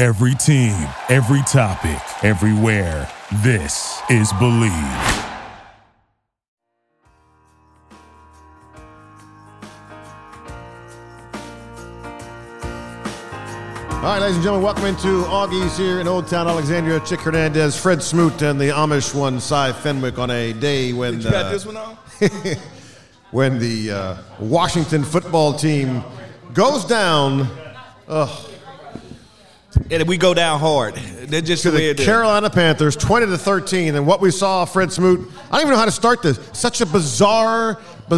Every team, every topic, everywhere. This is Believe. All right, ladies and gentlemen, welcome into Augie's here in Old Town Alexandria. Chick Hernandez, Fred Smoot, and the Amish one, Cy Fenwick, on a day when you got this one on? when the Washington football team goes down. And we go down hard. They're just to the Carolina Panthers, 20-13. And what we saw, Fred Smoot, I don't even know how to start this. Such a bizarre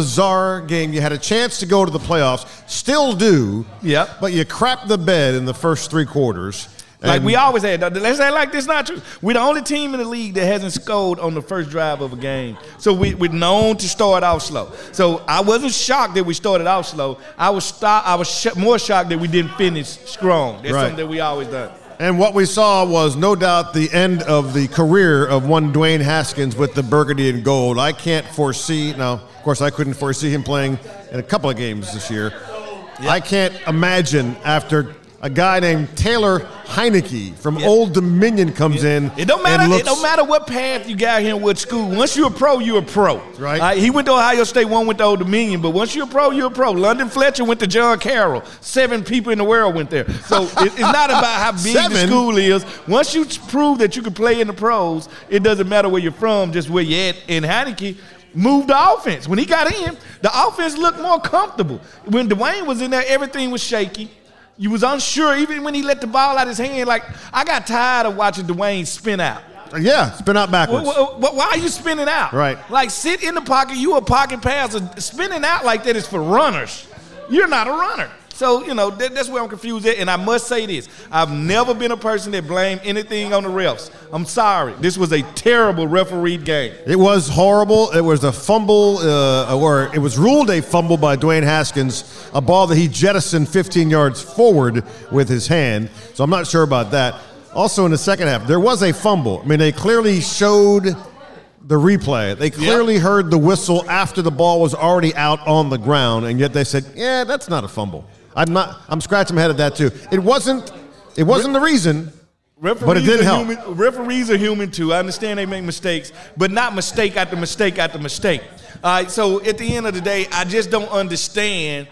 game. You had a chance to go to the playoffs, still do. Yep. But you crapped the bed in the first three quarters. Like we always had. Let's say like this not true. We're the only team in the league that hasn't scored on the first drive of a game. So we're known to start out slow. So I wasn't shocked that we started out slow. I was more shocked that we didn't finish strong. That's something that we always done. And what we saw was no doubt the end of the career of one Dwayne Haskins with the burgundy and gold. I can't foresee, now, of course, I couldn't foresee him playing in a couple of games this year. Yep. I can't imagine after a guy named Taylor Heineke from Old Dominion comes in. It don't matter what path you got here in what school. Once you're a pro, you're a pro. Right. He went to Ohio State, one went to Old Dominion, but once you're a pro, you're a pro. London Fletcher went to John Carroll. 7 people in the world went there. So it's not about how big the school is. Once you prove that you can play in the pros, it doesn't matter where you're from, just where you're at. And Heineke moved the offense. When he got in, the offense looked more comfortable. When Dwayne was in there, everything was shaky. You was unsure, even when he let the ball out of his hand. Like, I got tired of watching Dwayne spin out. Yeah, spin out backwards. Why are you spinning out? Right. Like, sit in the pocket. You a pocket passer. Spinning out like that is for runners. You're not a runner. So, that's where I'm confused at. And I must say this. I've never been a person that blamed anything on the refs. I'm sorry. This was a terrible refereed game. It was horrible. It was a fumble, or it was ruled a fumble by Dwayne Haskins, a ball that he jettisoned 15 yards forward with his hand. So I'm not sure about that. Also in the second half, there was a fumble. I mean, they clearly showed the replay. They clearly heard the whistle after the ball was already out on the ground, and yet they said, yeah, that's not a fumble. I'm scratching my head at that too. It wasn't the reason, but it didn't help. Referees are human too. I understand they make mistakes, but not mistake after mistake after mistake. All right, so at the end of the day, I just don't understand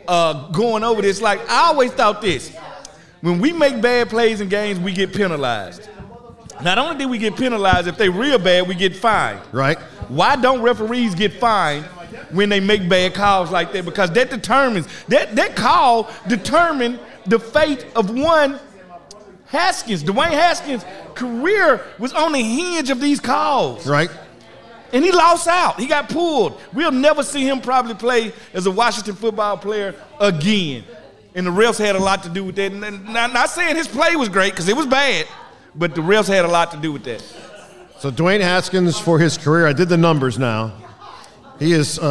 going over this. Like, I always thought this. When we make bad plays in games, we get penalized. Not only did we get penalized, if they real bad, we get fined. Right. Why don't referees get fined when they make bad calls like that? Because that determines, that call determined the fate of one Haskins. Dwayne Haskins' career was on the hinge of these calls. Right. And he lost out. He got pulled. We'll never see him probably play as a Washington football player again. And the refs had a lot to do with that. And I'm not saying his play was great, because it was bad, but the refs had a lot to do with that. So Dwayne Haskins, for his career, I did the numbers now. He is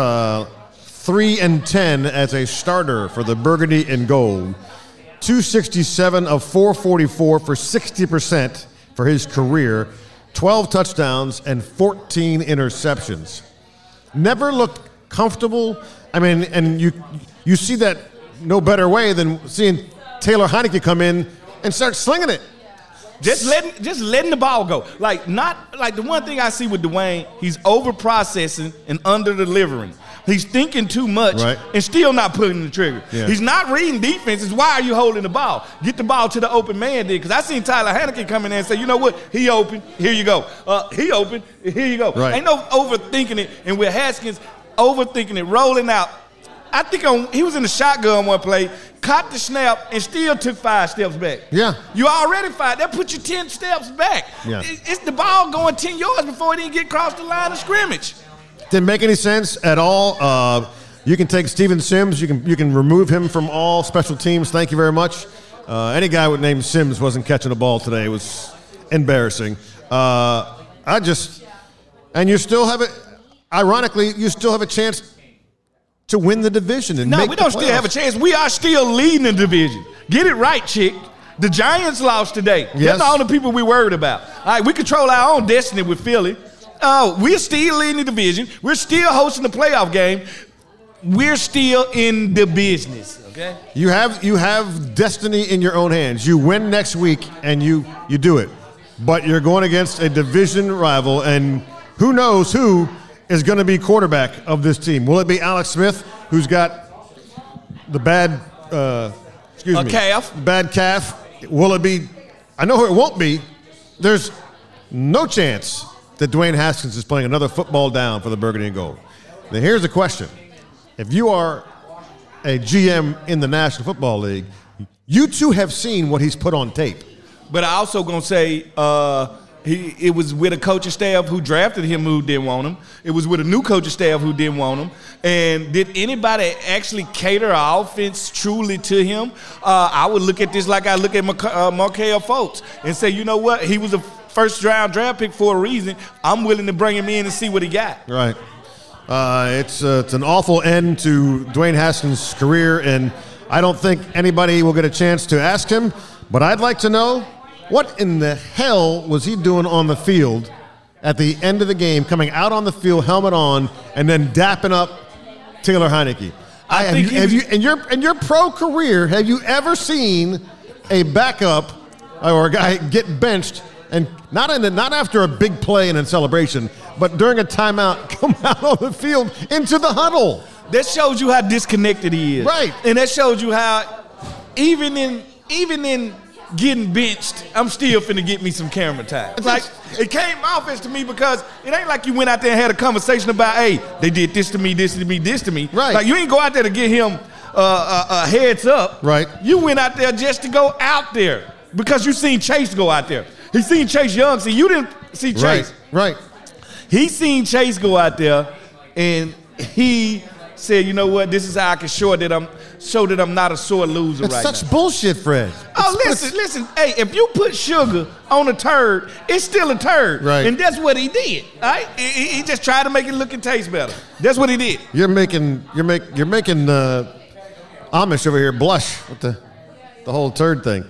3-10 as a starter for the Burgundy and Gold. 267 of 444 for 60% for his career. 12 touchdowns and 14 interceptions. Never looked comfortable. I mean, and you see that no better way than seeing Taylor Heineke come in and start slinging it. Just letting the ball go. Like the one thing I see with Dwayne, he's over processing and under delivering. He's thinking too much and still not pulling the trigger. Yeah. He's not reading defenses. Why are you holding the ball? Get the ball to the open man, because I seen Tyler Heineke come in there and say, you know what? He open. Here you go. He open. Here you go. Right. Ain't no overthinking it. And with Haskins overthinking it, rolling out. I think he was in the shotgun one play, caught the snap, and still took 5 steps back. Yeah. You already 5. That put you 10 steps back. Yeah. It's the ball going 10 yards before it didn't get across the line of scrimmage. Didn't make any sense at all. You can take Steven Sims. You can remove him from all special teams. Thank you very much. Any guy with name Sims wasn't catching a ball today. It was embarrassing. And you still have it. Ironically, you still have a chance to win the division and make we don't the playoffs. still have a chance. We are still leading the division. Get it right, Chick. The Giants lost today. Yes. That's the only people we worried about. All right, we control our own destiny with Philly. We're still leading the division. We're still hosting the playoff game. we're still in the business, okay? You have destiny in your own hands. You win next week, and you do it. But you're going against a division rival, and who knows who is going to be quarterback of this team. Will it be Alex Smith, who's got the bad bad calf? Will it be? I know who it won't be. There's no chance that Dwayne Haskins is playing another football down for the Burgundy and Gold. Now, here's the question. If you are a GM in the National Football League, you too have seen what he's put on tape. But I also going to say it was with a coaching staff who drafted him who didn't want him. It was with a new coaching staff who didn't want him. And did anybody actually cater our offense truly to him? I would look at this like I look at Markelle Fultz and say, you know what? He was a first-round draft pick for a reason. I'm willing to bring him in and see what he got. Right. It's an awful end to Dwayne Haskins' career, and I don't think anybody will get a chance to ask him. But I'd like to know, what in the hell was he doing on the field at the end of the game, coming out on the field, helmet on, and then dapping up Taylor Heineke? In your pro career, have you ever seen a backup or a guy get benched and not after a big play and in celebration, but during a timeout, come out on the field into the huddle? That shows you how disconnected he is. Right. And that shows you how even in getting benched, I'm still finna get me some camera time. It's like, it came offense to me because it ain't like you went out there and had a conversation about, hey, they did this to me, this to me, this to me. Right. Like, you ain't go out there to get him a heads up. Right. You went out there just to go out there because you seen Chase go out there. He seen Chase Young. See, you didn't see Chase. Right. He seen Chase go out there, and he said, you know what, this is how I can show that I'm not a sore loser right now. That's such bullshit, Fred. Listen. Hey, if you put sugar on a turd, it's still a turd. Right. And that's what he did. All right? He just tried to make it look and taste better. That's what he did. You're making Amish over here blush with the whole turd thing.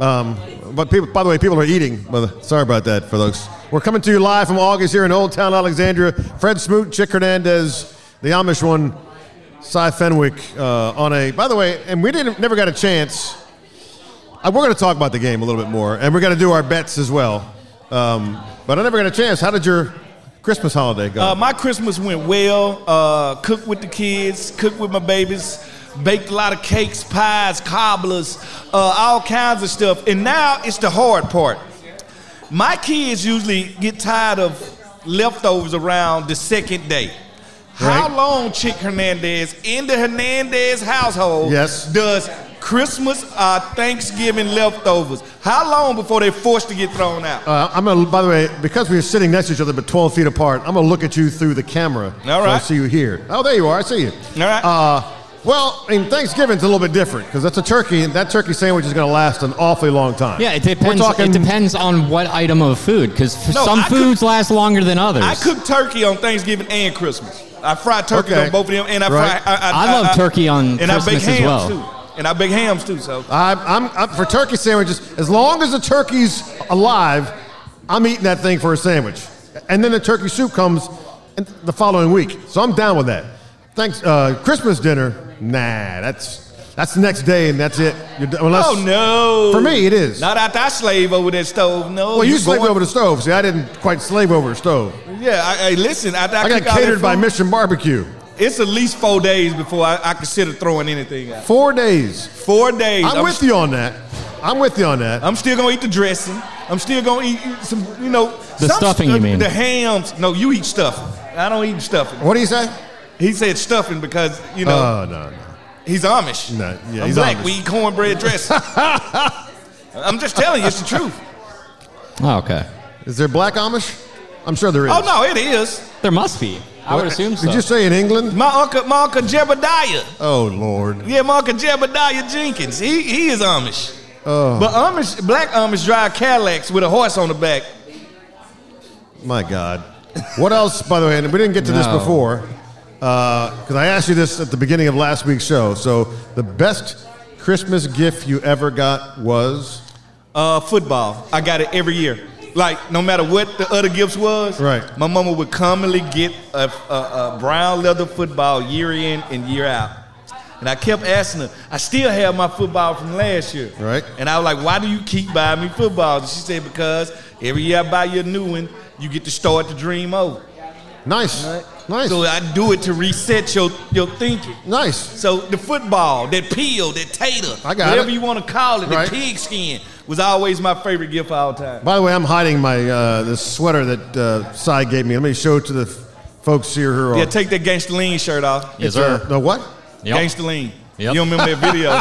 But people, by the way, people are eating. Sorry about that, for those. We're coming to you live from August here in Old Town Alexandria. Fred Smoot, Chick Hernandez, the Amish one, Cy Fenwick by the way, and we never got a chance. We're going to talk about the game a little bit more, and we're going to do our bets as well. But I never got a chance. How did your Christmas holiday go? My Christmas went well. Cooked with the kids, cooked with my babies, baked a lot of cakes, pies, cobblers, all kinds of stuff. And now it's the hard part. My kids usually get tired of leftovers around the second day. How long, Chick Hernandez, in the Hernandez household, does Christmas or Thanksgiving leftovers? How long before they're forced to get thrown out? By the way, because we're sitting next to each other but 12 feet apart, I'm going to look at you through the camera. All right. So I see you here. Oh, there you are. I see you. All right. Well, Thanksgiving's a little bit different because that's a turkey, and that turkey sandwich is going to last an awfully long time. Yeah, it depends. It depends on what item of food, because some foods last longer than others. I cook turkey on Thanksgiving and Christmas. I fry turkey on both of them, and I love turkey on Christmas as well. Too. And I bake hams too. So I'm for turkey sandwiches. As long as the turkey's alive, I'm eating that thing for a sandwich, and then the turkey soup comes the following week. So I'm down with that. Christmas dinner. Nah, that's the next day, and that's it. Oh, no. For me, it is. Not after I slave over that stove, no. Well, you slaved over the stove. See, I didn't quite slave over a stove. Yeah, listen. I got catered by Mission Barbecue. It's at least 4 days before I consider throwing anything out. 4 days. 4 days. I'm with you on that. I'm still going to eat the dressing. I'm still going to eat some, The stuffing, you mean? The hams. No, you eat stuffing. I don't eat stuffing. What do you say? He said stuffing because, no. He's Amish. No, yeah, I'm black. Amish. We eat cornbread dressing. I'm just telling you, it's the truth. Oh, okay. Is there black Amish? I'm sure there is. Oh, no, it is. There must be. I would assume so. Did you say in England? My uncle Jebediah. Oh, Lord. Yeah, my uncle Jebediah Jenkins. He is Amish. Oh. But black Amish drive Cadillacs with a horse on the back. My God. What else, by the way, and we didn't get to this before, because I asked you this at the beginning of last week's show. So the best Christmas gift you ever got was? Football. I got it every year. like no matter what the other gifts was, right? My mama would commonly get a brown leather football year in and year out. And I kept asking her, I still have my football from last year. Right. And I was like, why do you keep buying me footballs? And she said, because every year I buy you a new one, you get to start the dream over. Nice. Right? Nice. So I do it to reset your thinking. Nice. So the football, that peel, that tater, whatever you want to call it, right. The pig skin was always my favorite gift of all time. By the way, I'm hiding my this sweater that Cy gave me. Let me show it to the folks here. Yeah, take that Gangsta Lean shirt off. Yes, sir. The what? Yep. Gangsta Lean. Yep. You don't remember that video?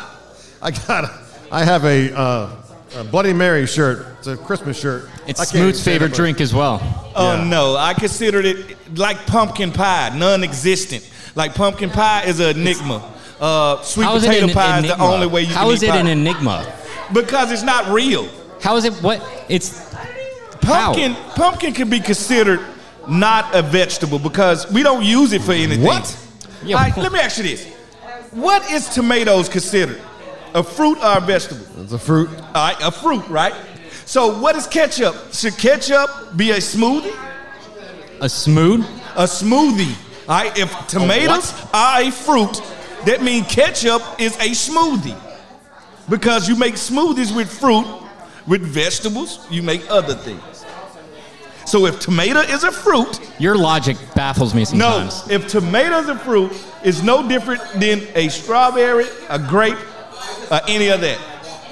I have a Bloody Mary shirt. It's a Christmas shirt. It's Smoot's favorite drink as well. Oh, Yeah. no. I considered it like pumpkin pie, non-existent. Like pumpkin pie is an enigma. Sweet potato pie is the only way you can eat pie. How is it an enigma? Because it's not real. How is it? What? It's Pumpkin can be considered not a vegetable because we don't use it for anything. What? Yeah. All right, let me ask you this. What is tomatoes considered? A fruit or a vegetable? It's a fruit. All right, a fruit, right? So what is ketchup? Should ketchup be a smoothie? A smooth? A smoothie. All right, if tomatoes are a fruit, that means ketchup is a smoothie. Because you make smoothies with fruit, with vegetables, you make other things. So if tomato is a fruit. Your logic baffles me sometimes. No, if tomato is a fruit, it's no different than a strawberry, a grape, any of that.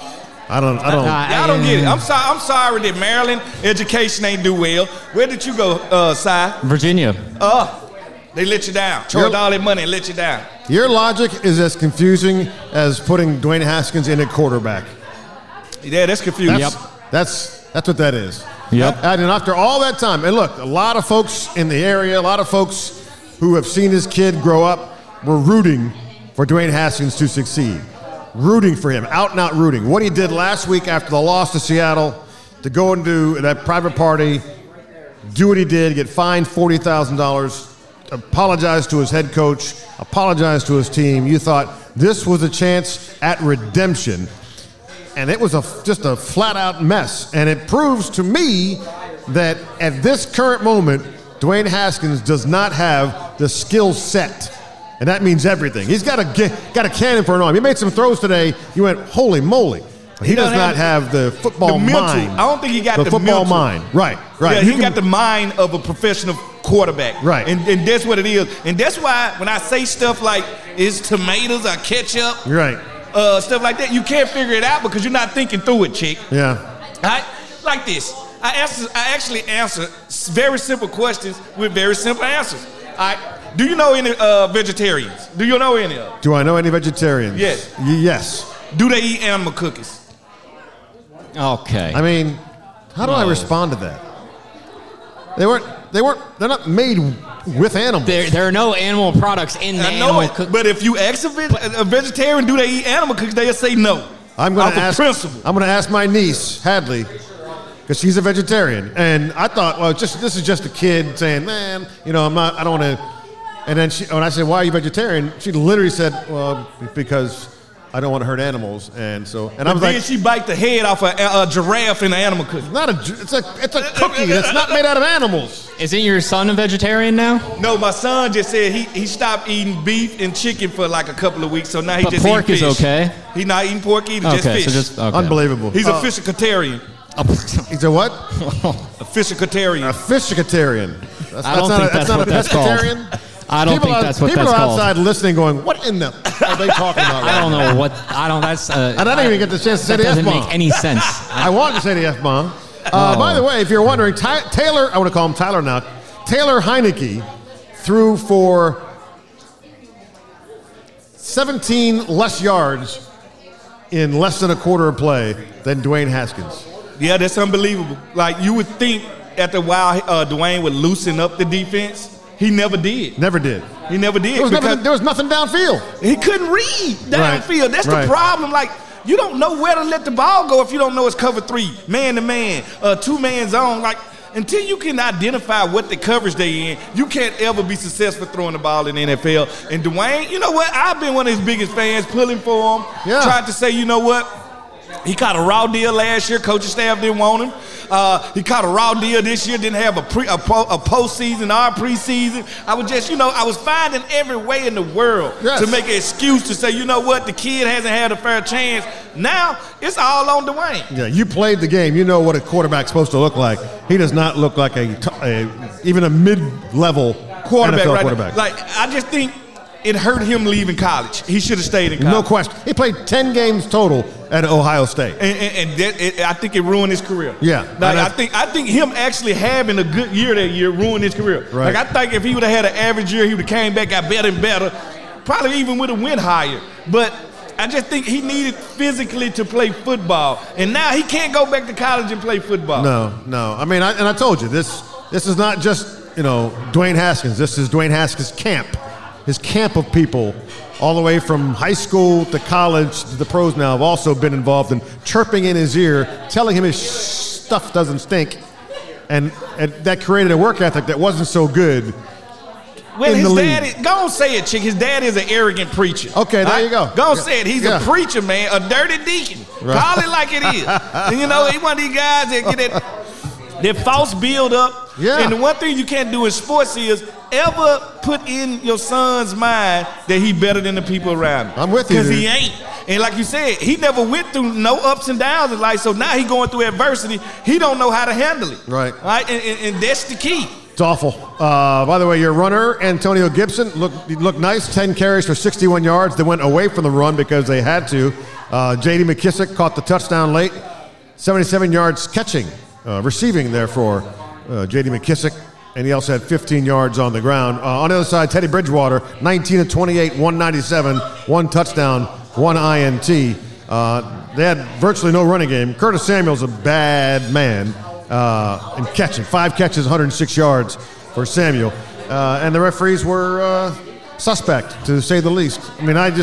I don't. Y'all don't get it. I'm sorry that Maryland education ain't do well. Where did you go, Cy? Virginia. They let you down. Charged all that money and let you down. Your logic is as confusing as putting Dwayne Haskins in at quarterback. Yeah, that's confusing. That's what that is. Yep. And after all that time, and look, a lot of folks in the area, a lot of folks who have seen his kid grow up were rooting for Dwayne Haskins to succeed. Rooting for him, out and out rooting. What he did last week after the loss to Seattle, to go and do that private party, do what he did, get fined $40,000, apologize to his head coach, apologize to his team. You thought this was a chance at redemption. And it was just a flat-out mess. And it proves to me that at this current moment, Dwayne Haskins does not have the skill set. And that means everything. He's got a cannon for an arm. He made some throws today. You went, holy moly. He does not have the football mind. I don't think he got the football mental mind. Right. Yeah, he got the mind of a professional quarterback. Right. And that's what it is. And that's why when I say stuff like, is tomatoes or ketchup? Right. Stuff like that, you can't figure it out because you're not thinking through it, chick. Yeah. Right? Like this. I actually answer very simple questions with very simple answers. All right? Do you know any vegetarians? Do you know any of them? Do I know any vegetarians? Yes. Yes. Do they eat animal cookies? Okay. I mean, how do I respond to that? They're not made with animals. There are no animal products in the animal cookie. But if you ask a vegetarian, do they eat animal cookies, they'll say no. I'm going to ask my niece, Hadley, because she's a vegetarian. And I thought, well, this is just a kid saying, man, I don't want to. And then when I said, why are you vegetarian? She literally said, well, because I don't want to hurt animals. And I was like, she bite the head off a giraffe in an animal cookie. It's a cookie that's not made out of animals. Isn't your son a vegetarian now? No, my son just said he stopped eating beef and chicken for like a couple of weeks, so now he just eats fish. Pork is okay? He's not eating pork either, just fish. Unbelievable. He's a fishicatarian. He's a what? A fishicatarian. A fishicatarian. I don't think that's what that's called. I don't think that's what that's called. People are outside listening going, what in the are they talking about? I don't know what, that's... and I didn't even get the chance to say the F-bomb. That doesn't make any sense. I wanted to say the F-bomb. By the way, if you're wondering, Taylor, I want to call him Tyler now, Taylor Heineke threw for 17 less yards in less than a quarter of play than Dwayne Haskins. Yeah, that's unbelievable. Like, you would think after a while Dwayne would loosen up the defense. He never did. Never did. He never did. There was nothing downfield. He couldn't read downfield. Right. That's the problem. Like, you don't know where to let the ball go if you don't know it's cover three, man to man, two-man zone. Like, until you can identify what the coverage they in, you can't ever be successful throwing the ball in the NFL. And Dwayne, you know what? I've been one of his biggest fans, pulling for him, tried to say, you know what? He caught a raw deal last year. Coaching staff didn't want him. He caught a raw deal this year. Didn't have a postseason or preseason. I was just, I was finding every way in the world to make an excuse to say, you know what, the kid hasn't had a fair chance. Now it's all on Dwayne. Yeah, you played the game. You know what a quarterback's supposed to look like. He does not look like even a mid-level quarterback. NFL right quarterback. Like I just think it hurt him leaving college. He should have stayed in college. No question. He played 10 games total at Ohio State. And I think it ruined his career. Yeah. I think him actually having a good year that year ruined his career. Right. Like I think if he would have had an average year, he would have came back, got better and better, probably even would have went higher. But I just think he needed physically to play football. And now he can't go back to college and play football. No. I mean, I told you, this is not just, Dwayne Haskins. This is Dwayne Haskins' camp. His camp of people, all the way from high school to college to the pros now, have also been involved in chirping in his ear, telling him his stuff doesn't stink. And that created a work ethic that wasn't so good. Well, in his the dad, league. go on say it, chick. His dad is an arrogant preacher. Okay, there you go. Go on say it. He's a preacher, man, a dirty deacon. Right. Call it like it is. And, he's one of these guys that get that false build up. Yeah. And the one thing you can't do in sports is ever put in your son's mind that he better than the people around him. I'm with you. Because he ain't. And like you said, he never went through no ups and downs in life. So now he going through adversity. He don't know how to handle it. Right. And that's the key. It's awful. By the way, your runner, Antonio Gibson, looked nice. 10 carries for 61 yards. They went away from the run because they had to. J.D. McKissick caught the touchdown late. 77 yards receiving there for J.D. McKissick. And he also had 15 yards on the ground. On the other side, Teddy Bridgewater, 19 of 28, 197, 1 touchdown, 1 INT. They had virtually no running game. Curtis Samuel's a bad man in catching. 5 catches, 106 yards for Samuel. And the referees were suspect, to say the least. I mean, I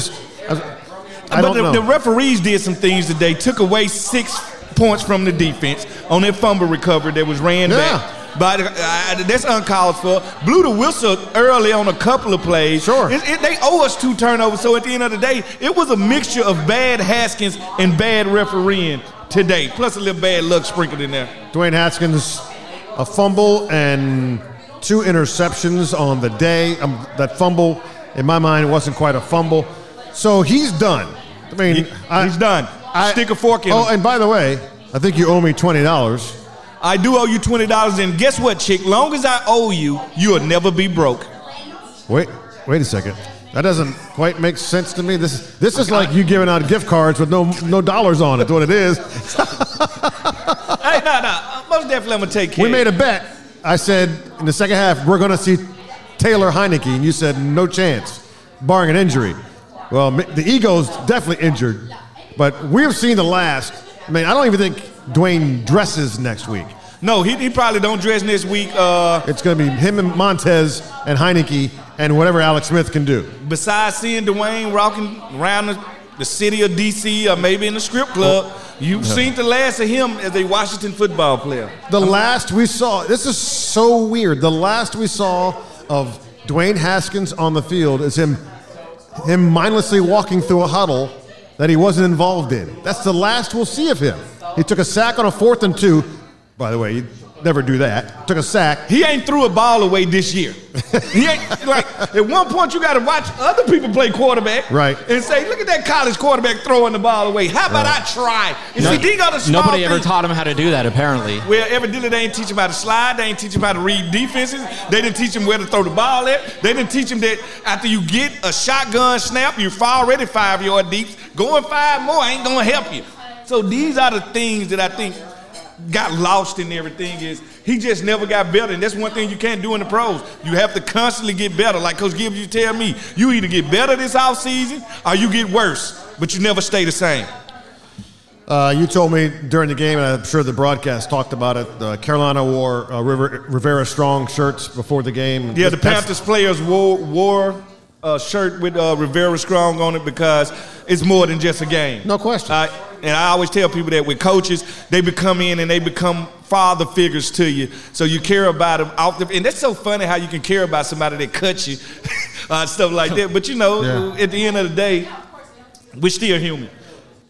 don't know. The referees did some things today. Took away 6 points from the defense on that fumble recovery that was ran back. But that's uncalled for. Blew the whistle early on a couple of plays. Sure. They owe us 2 turnovers. So at the end of the day, it was a mixture of bad Haskins and bad refereeing today, plus a little bad luck sprinkled in there. Dwayne Haskins, a fumble and 2 interceptions on the day. That fumble, in my mind, wasn't quite a fumble. So he's done. I mean, he's done. Stick a fork in him. Oh, and by the way, I think you owe me $20. I do owe you $20, and guess what, chick? Long as I owe you, you'll never be broke. Wait a second. That doesn't quite make sense to me. This is like you giving out gift cards with no dollars on it. What it is. Hey, no. Most definitely, I'm gonna take care. We made a bet. I said in the second half we're gonna see Taylor Heineke, and you said no chance, barring an injury. Well, the ego's definitely injured, but we've seen the last. I mean, I don't even think Dwayne dresses next week. No, he probably don't dress next week. It's going to be him and Montez and Heineke and whatever Alex Smith can do. Besides seeing Dwayne walking around the city of D.C. or maybe in the strip club, you've seen the last of him as a Washington football player. The last we saw, this is so weird, the last we saw of Dwayne Haskins on the field is him mindlessly walking through a huddle that he wasn't involved in. That's the last we'll see of him. He took a sack on a 4th and 2. By the way, you'd never do that. Took a sack. He ain't threw a ball away this year. He ain't, at one point you got to watch other people play quarterback. Right. And say, look at that college quarterback throwing the ball away. How about I try? Nobody ever taught him how to do that, apparently. Well, evidently they ain't teach him how to slide. They ain't teach him how to read defenses. They didn't teach him where to throw the ball at. They didn't teach him that after you get a shotgun snap, you're already 5-yard deep. Going 5 more ain't going to help you. So these are the things that I think got lost in everything. Is he just never got better. And that's one thing you can't do in the pros. You have to constantly get better. Like Coach Gibbs, you tell me, you either get better this offseason or you get worse, but you never stay the same. You told me during the game, and I'm sure the broadcast talked about it, Carolina wore Rivera Strong shirts before the game. Yeah, the Panthers players wore a shirt with Rivera Strong on it because it's more than just a game. No question. And I always tell people that with coaches, they become in and they become father figures to you. So you care about them. And that's so funny how you can care about somebody that cuts you, stuff like that. But, at the end of the day, we're still human.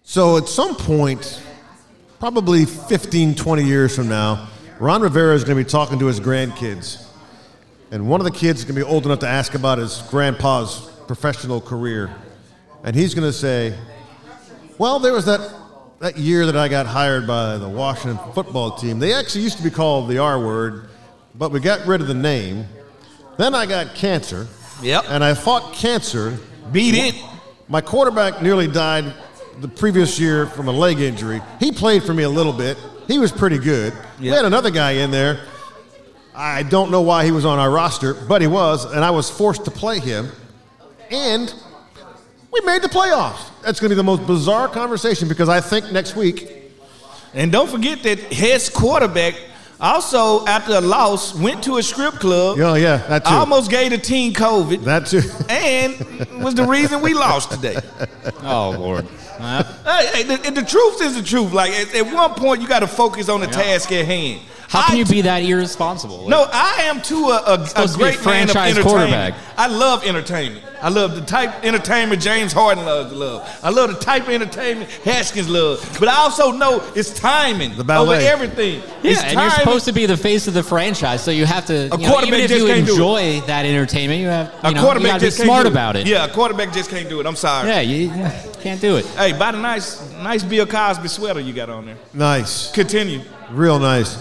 So at some point, probably 15, 20 years from now, Ron Rivera is going to be talking to his grandkids. And one of the kids is going to be old enough to ask about his grandpa's professional career. And he's going to say, well, there was that year that I got hired by the Washington football team. They actually used to be called the R word, but we got rid of the name. Then I got cancer. Yep. And I fought cancer. Beat it. My quarterback nearly died the previous year from a leg injury. He played for me a little bit. He was pretty good. Yep. We had another guy in there. I don't know why he was on our roster, but he was, and I was forced to play him. And we made the playoffs. That's going to be the most bizarre conversation because I think next week. And don't forget that his quarterback also, after a loss, went to a strip club. Oh, yeah, that too. Almost gave the team COVID. That too. And was the reason we lost today. Oh, Lord. Hey, the truth is the truth. Like, at one point, you got to focus on the task at hand. How can you be that irresponsible? No, I am too a great man of entertainment. Quarterback. I love entertainment. I love the type of entertainment James Harden loves to love. I love the type of entertainment Haskins loves. But I also know it's timing over everything. Yeah, it's and timing. you're supposed to be the face of the franchise, so you have to. Even if you enjoy that entertainment, you have. You got to be smart about it. Yeah, a quarterback just can't do it. I'm sorry. Yeah, you can't do it. Hey, buy the nice Bill Cosby sweater you got on there. Nice. Continue. Real nice.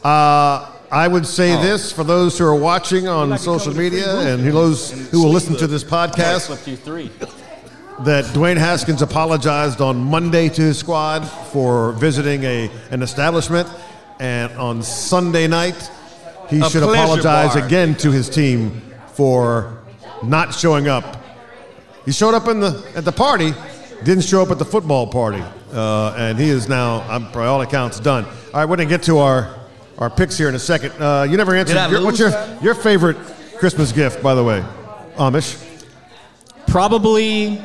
I would say this for those who are watching on social media and those who will listen to this podcast, that Dwayne Haskins apologized on Monday to his squad for visiting an establishment, and on Sunday night he should apologize again to his team for not showing up. He showed up at the party, didn't show up at the football party, and he is now, by all accounts, done. All right, we're going to get to our picks here in a second. You never answered. What's your favorite Christmas gift, by the way, Amish? Probably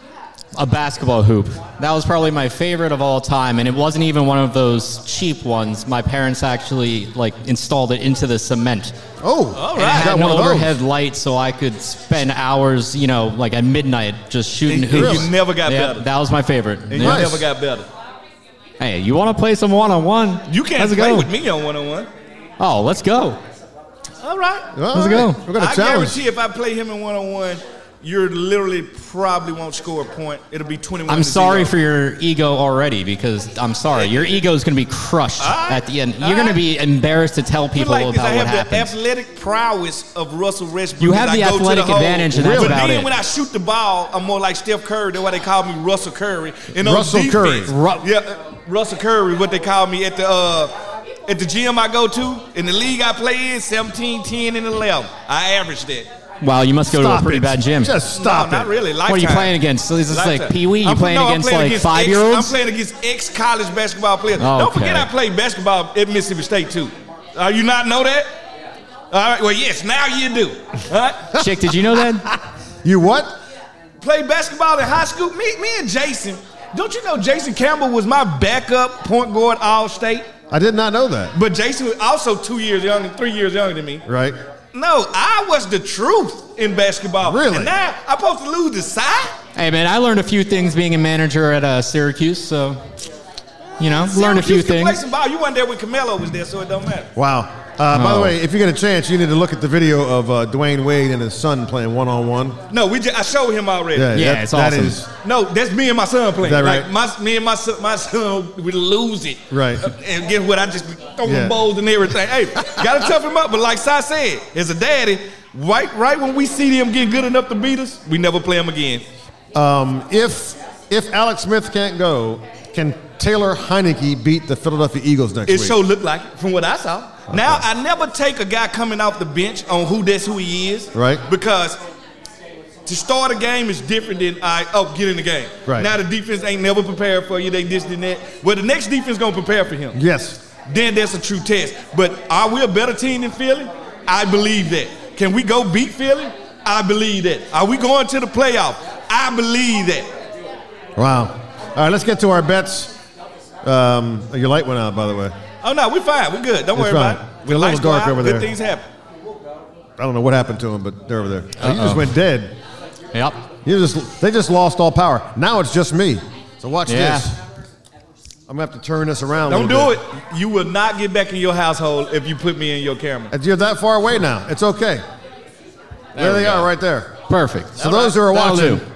a basketball hoop. That was probably my favorite of all time, and it wasn't even one of those cheap ones. My parents actually installed it into the cement. Oh, all right. And it had no overhead light, so I could spend hours, at midnight, just shooting hoops. You never got better. That was my favorite. And you never got better. Hey, you want to play some one-on-one? You can't play with me on one-on-one. Oh, let's go. All right. Let's go. We're going to challenge. I guarantee if I play him in one-on-one, you literally probably won't score a point. It'll be 21. I'm sorry for your ego already because I'm sorry. Your ego is going to be crushed at the end. You're going to be embarrassed to tell people about what happens. I have the athletic prowess of Russell Westbrook. You have the athletic advantage, and that's about it. But then when I shoot the ball, I'm more like Steph Curry. That's why they call me Russell Curry. Russell Curry. Russell Curry, what they call me at the gym I go to. In the league I play in, 17, 10, and 11. I average that. Wow, you must go to a pretty bad gym. Just stop it. Not really. Lifetime. What are you playing against? So is this like Pee-wee? You playing against 5-year-olds? I'm playing against ex-college basketball players. Okay. Don't forget I played basketball at Mississippi State, too. You not know that? All right. Well, yes, now you do. All right? Chick, did you know that? You what? Played basketball in high school. Me and Jason. Don't you know Jason Campbell was my backup point guard all-state? I did not know that. But Jason was also 3 years younger than me. Right. No, I was the truth in basketball. Really? And now I'm supposed to lose the side? Hey, man, I learned a few things being a manager at Syracuse, so, learned a few things. Play some ball. You weren't there when Carmelo was there, so it don't matter. Wow. By the way, if you get a chance, you need to look at the video of Dwayne Wade and his son playing one-on-one. No, I showed him already. Yeah, it's awesome. No, that's me and my son playing. Is that right? Me and my son would lose it. Right. And guess what? I just be throwing balls and everything. Hey, got to tough him up. But like Sai said, as a daddy, right when we see them getting good enough to beat us, we never play them again. If Alex Smith can't go, can Taylor Heineke beat the Philadelphia Eagles next week? It sure looked like it from what I saw. Okay. Now, I never take a guy coming off the bench on who he is. Right. Because to start a game is different than get in the game. Right. Now the defense ain't never prepared for you. They this and that. Well, the next defense going to prepare for him. Yes. Then that's a true test. But are we a better team than Philly? I believe that. Can we go beat Philly? I believe that. Are we going to the playoff? I believe that. Wow. All right, let's get to our bets. Your light went out, by the way. Oh, no, we're fine. We're good. Don't worry about it. We're a little dark over there. Good things happen. I don't know what happened to them, but they're over there. You just went dead. Yep. They just lost all power. Now it's just me. So watch Yeah. this. I'm going to have to turn this around. Don't do it. You will not get back in your household if you put me in your camera. You're that far away now. It's okay. There they are right there. Perfect. So those who are That'll watching,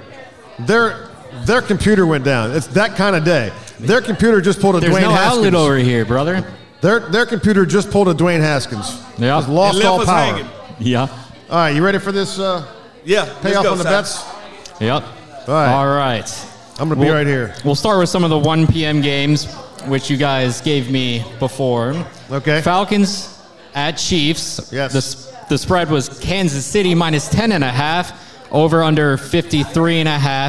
their computer went down. It's that kind of day. Their computer just pulled a There's Dwayne no Haskins. outlet over here, brother. Their computer just pulled a Dwayne Haskins. Yeah. Just lost It left all us power. hanging. Yeah. All right, you ready for this Yeah. payoff let's go, on the Si. bets? Yep. All right. All right. I'm going to be right here. We'll start with some of the 1 p.m. games, which you guys gave me before. Okay. Falcons at Chiefs. Yes. The spread was Kansas City minus 10.5, over under 53.5.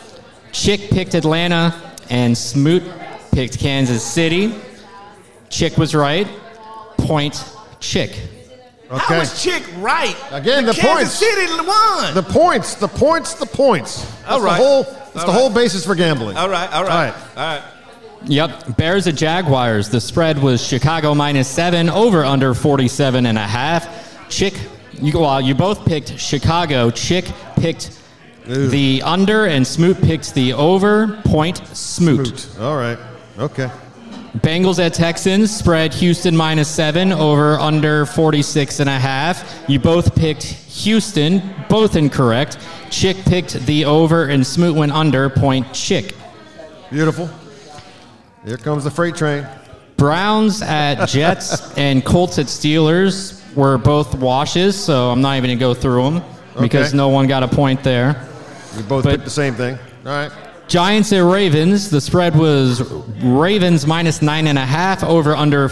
Chick picked Atlanta, and Smoot picked Kansas City. Chick was right. Point Chick. Okay. How was Chick right? Again, the Kansas points. City won. The points. That's All right. the whole basis for gambling. All right. Yep. Bears at Jaguars. The spread was Chicago minus 7, over under 47.5. Chick, you both picked Chicago. Chick picked the under, and Smoot picked the over. Point Smoot. All right. Okay. Bengals at Texans. Spread Houston minus 7, over under 46.5. You both picked Houston. Both incorrect. Chick picked the over, and Smoot went under. Point Chick. Beautiful. Here comes the freight train. Browns at Jets and Colts at Steelers were both washes, so I'm not even going to go through them because Okay. no one got a point there. We both But- picked the same thing. All right. Giants at Ravens. The spread was Ravens minus 9.5, over under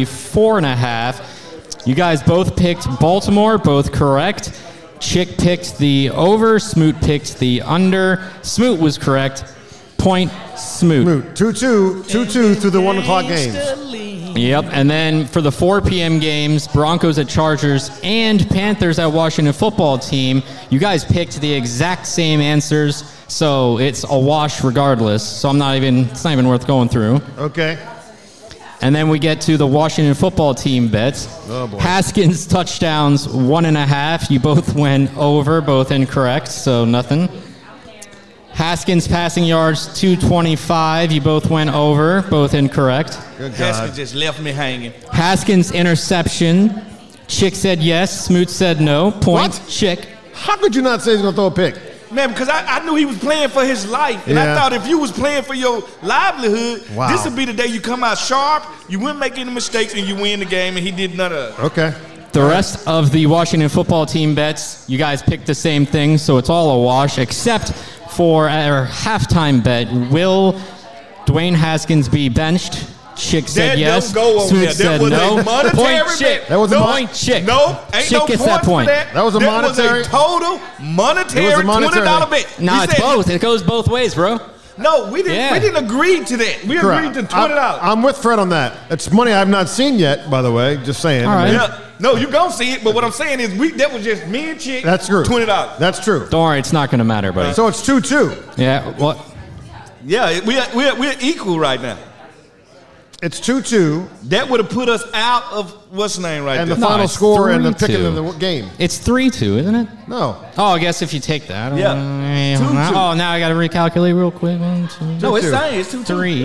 44.5. You guys both picked Baltimore, both correct. Chick picked the over. Smoot picked the under. Smoot was correct. Point Smoot. Moot. 2-2 through the 1 o'clock games. Yep, and then for the 4 p.m. games, Broncos at Chargers and Panthers at Washington football team, you guys picked the exact same answers, so it's a wash regardless. So it's not even worth going through. Okay. And then we get to the Washington football team bets. Oh, boy. Haskins touchdowns 1.5. You both went over, both incorrect, so nothing. Haskins passing yards 225. You both went over, both incorrect. Good God. Haskins just left me hanging. Haskins interception. Chick said yes. Smoot said no. Point What? Chick. How could you not say he's going to throw a pick? Man, because I knew he was playing for his life. And Yeah. I thought if you was playing for your livelihood, Wow. this would be the day you come out sharp, you wouldn't make any mistakes, and you win the game, and he did none of it. Okay. The rest of the Washington football team bets, you guys picked the same thing, so it's all a wash, except for our halftime bet. Will Dwayne Haskins be benched? Chick said That yes. don't go on Smoot there. That said was no. a monetary Point bet. Chick. That was a Point Chick. No, ain't Chick no gets points that point. for that. That was a monetary- was a total monetary, It was a monetary- $20 bet. No, We it's said- both. It goes both ways, bro. No, we didn't. Yeah. We didn't agree to that. We agreed to $20. I'm with Fred on that. It's money I've not seen yet, by the way. Just saying. All right. Yeah. No, you gonna see it, but what I'm saying is that was just me and Chick. That's true. $20. That's true. Don't worry, it's not going to matter, buddy. So it's 2-2. Yeah, what? Yeah, we're equal right now. It's 2-2, That would have put us out of what's the name right and the there. No, final it's score and the 3-2. picking of the game. It's 3-2, isn't it? No. Oh, I guess if you take that. Yeah. 2-2. Oh, now I got to recalculate real quick. 1, 2, No, it's 2-2. saying it's 2-2. 3.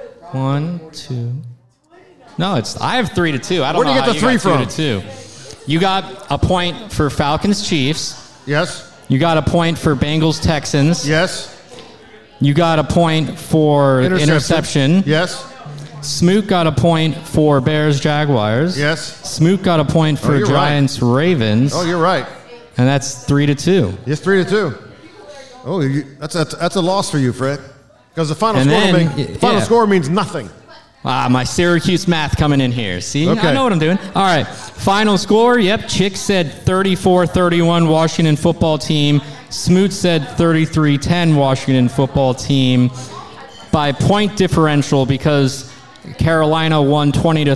1, 2. No, I have 3-2. I don't Where do know you how get the three got from? 2-2. You got a point for Falcons Chiefs. Yes. You got a point for Bengals Texans. Yes. You got a point for interception. Yes. Smoot got a point for Bears Jaguars. Yes. Smoot got a point for you're right. Giants Ravens. Oh, you're right. And that's 3-2. It's 3-2. Oh, that's a loss for you, Fred. Because the final And score then, yeah. score means nothing. My Syracuse math coming in here. See, Okay. I know what I'm doing. All right, final score. Yep, Chick said 34-31 Washington football team. Smoot said 33-10 Washington football team by point differential because Carolina won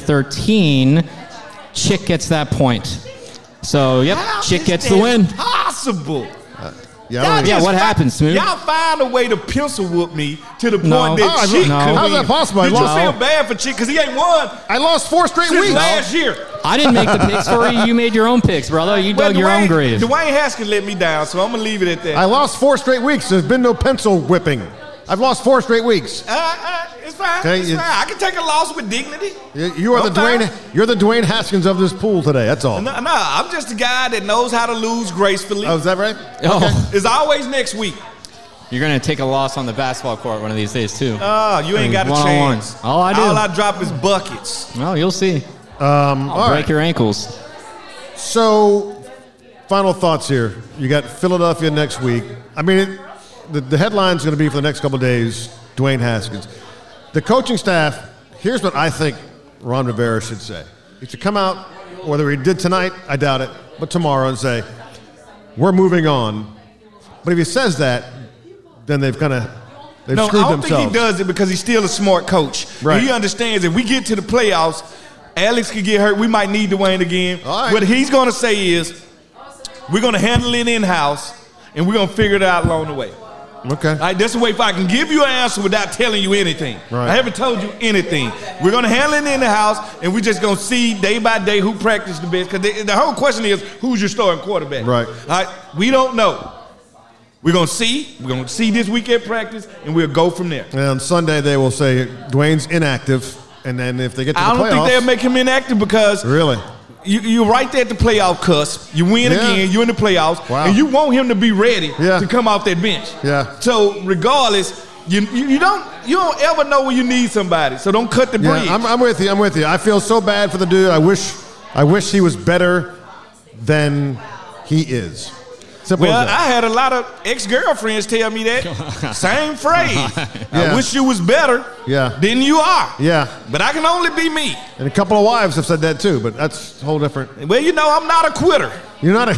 20-13. Chick gets that point. So, yep, How Chick is gets the that win. Possible. Yeah. Y'all I don't Yeah, just what happened, Smoot? Y'all find a way to pencil whoop me to the point No. that Oh, Chick no. could How's win. that possible? I Did you lost. feel bad for Chick because he ain't won I lost 4 straight since weeks. last year? I didn't make the picks for you. You made your own picks, brother. You dug your own grave. Dwayne Haskins let me down, so I'm gonna leave it at that. I lost 4 straight weeks. There's been no pencil whipping. I've lost 4 straight weeks. It's fine. Okay, It's fine. I can take a loss with dignity. You are you're the Dwayne Haskins of this pool today. That's all. No, I'm just a guy that knows how to lose gracefully. Oh, is that right? Oh. It's always next week. You're going to take a loss on the basketball court one of these days, too. Oh, you ain't got a chance. All I do. All I drop is buckets. Well, you'll see. I'll break your ankles. So, final thoughts here. You got Philadelphia next week. I mean, the headline's going to be for the next couple of days, Dwayne Haskins. The coaching staff, here's what I think Ron Rivera should say. He should come out, whether he did tonight, I doubt it, but tomorrow and say, we're moving on. But if he says that, then they've screwed themselves. I don't think he does it because he's still a smart coach. Right. He understands if we get to the playoffs, Alex could get hurt. We might need Dwayne again. All right. What he's going to say is, we're going to handle it in-house, and we're going to figure it out along the way. Okay. All right, that's the way if I can give you an answer without telling you anything. Right. I haven't told you anything. We're going to handle it in the house, and we're just going to see day by day who practiced the best. Because the whole question is, who's your starting quarterback? Right. All right, we don't know. We're going to see. We're going to see this week at practice, and we'll go from there. And on Sunday, they will say Dwayne's inactive, and then if they get to the playoffs. I don't think they'll make him inactive because Really? you're right there at the playoff cusp. You win again. You're in the playoffs. Wow. And you want him to be ready to come off that bench. Yeah. So regardless, you don't ever know when you need somebody. So don't cut the bridge. Yeah, I'm with you. I feel so bad for the dude. I wish he was better than he is. Simple Well, as that. I had a lot of ex-girlfriends tell me that. Same phrase. Yeah. I wish you was better than you are. Yeah. But I can only be me. And a couple of wives have said that too, but that's a whole different. Well, I'm not a quitter. You're not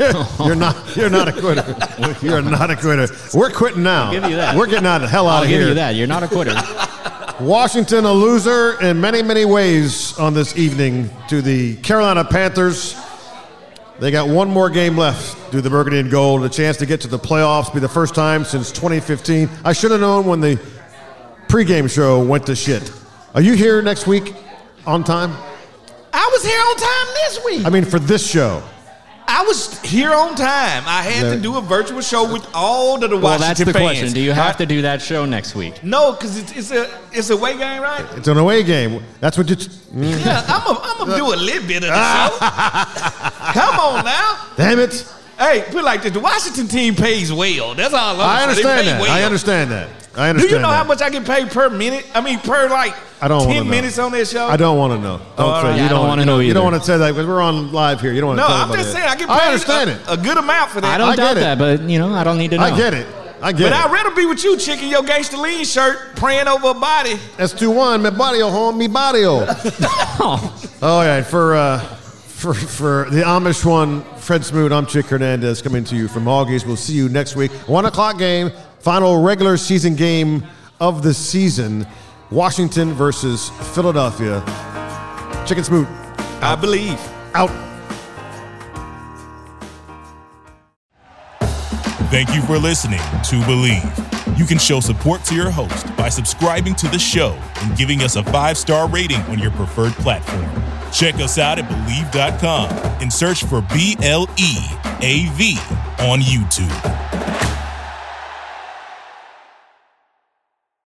a quitter. You're not a quitter. We're quitting now. I'll give you that. We're getting out the hell out I'll of here. give you that. You're not a quitter. Washington, a loser in many, many ways on this evening to the Carolina Panthers. They got one more game left, do the Burgundy and Gold, a chance to get to the playoffs, be the first time since 2015. I should have known when the pregame show went to shit. Are you here next week on time? I was here on time this week. I mean, for this show. I was here on time. I had to do a virtual show with all of the Washington Well, that's the fans. question. Do you have to do that show next week? No, because it's a away game, right? It's an away game. That's what you... Yeah, I'm going to do a little bit of the show. Come on now. Damn it. Hey, put it like this. The Washington team pays well. That's all I I'm saying. understand They that. pay well. I understand that. Do you know how much I get paid per minute? I mean, per I don't 10 minutes on that show? I don't want to know. I don't want to know either. You don't want to say that because we're on live here. You don't want to No, tell I'm anybody just that. saying I get I understand paid it. a good amount for that. I don't I doubt get that, but, I don't need to know. I get it. But I'd rather be with you, chick, in your Gangsta Lean shirt, praying over a body. S21, mi barrio, home, mi barrio. Oh, yeah. For the Amish one, Fred Smoot, I'm Chick Hernandez coming to you from August. We'll see you next week. 1 o'clock game, final regular season game of the season. Washington versus Philadelphia. Chicken Smoot. I believe. Out. Thank you for listening to Believe. You can show support to your host by subscribing to the show and giving us a 5-star rating on your preferred platform. Check us out at Believe.com and search for BLEAV on YouTube.